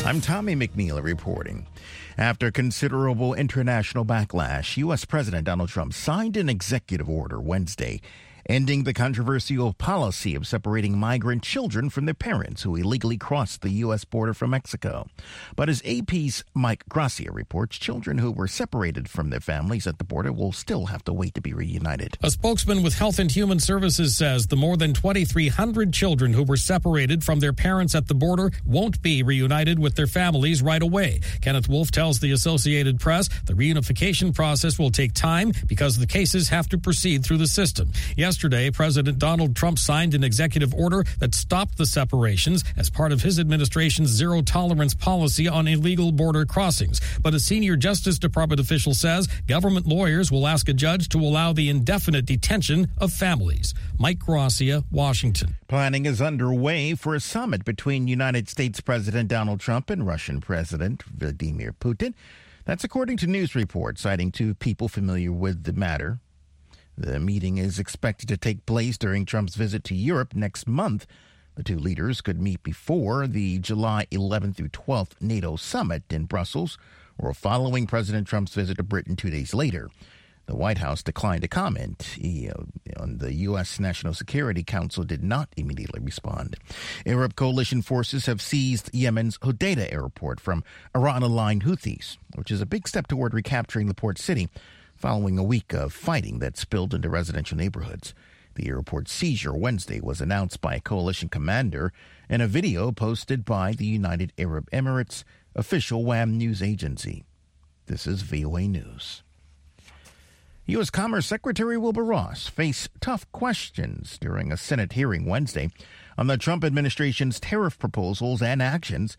I'm Tommy McNeil reporting. After considerable international backlash, U.S. President Donald Trump signed an executive order Wednesday ending the controversial policy of separating migrant children from their parents who illegally crossed the U.S. border from Mexico. But as AP's Mike Gracia reports, children who were separated from their families at the border will still have to wait to be reunited. A spokesman with Health and Human Services says the more than 2,300 children who were separated from their parents at the border won't be reunited with their families right away. Kenneth Wolf tells the Associated Press the reunification process will take time because the cases have to proceed through the system. Yesterday, President Donald Trump signed an executive order that stopped the separations as part of his administration's zero-tolerance policy on illegal border crossings. But a senior Justice Department official says government lawyers will ask a judge to allow the indefinite detention of families. Mike Gracia, Washington. Planning is underway for a summit between United States President Donald Trump and Russian President Vladimir Putin. That's according to news reports citing two people familiar with the matter. The meeting is expected to take place during Trump's visit to Europe next month. The two leaders could meet before the July 11th through 12th NATO summit in Brussels or following President Trump's visit to Britain 2 days later. The White House declined to comment. On the U.S. National Security Council did not immediately respond. Arab coalition forces have seized Yemen's Hodeidah airport from Iran-aligned Houthis, which is a big step toward recapturing the port city following a week of fighting that spilled into residential neighborhoods. The airport seizure Wednesday was announced by a coalition commander in a video posted by the United Arab Emirates official WAM news agency. This is VOA News. U.S. Commerce Secretary Wilbur Ross faced tough questions during a Senate hearing Wednesday on the Trump administration's tariff proposals and actions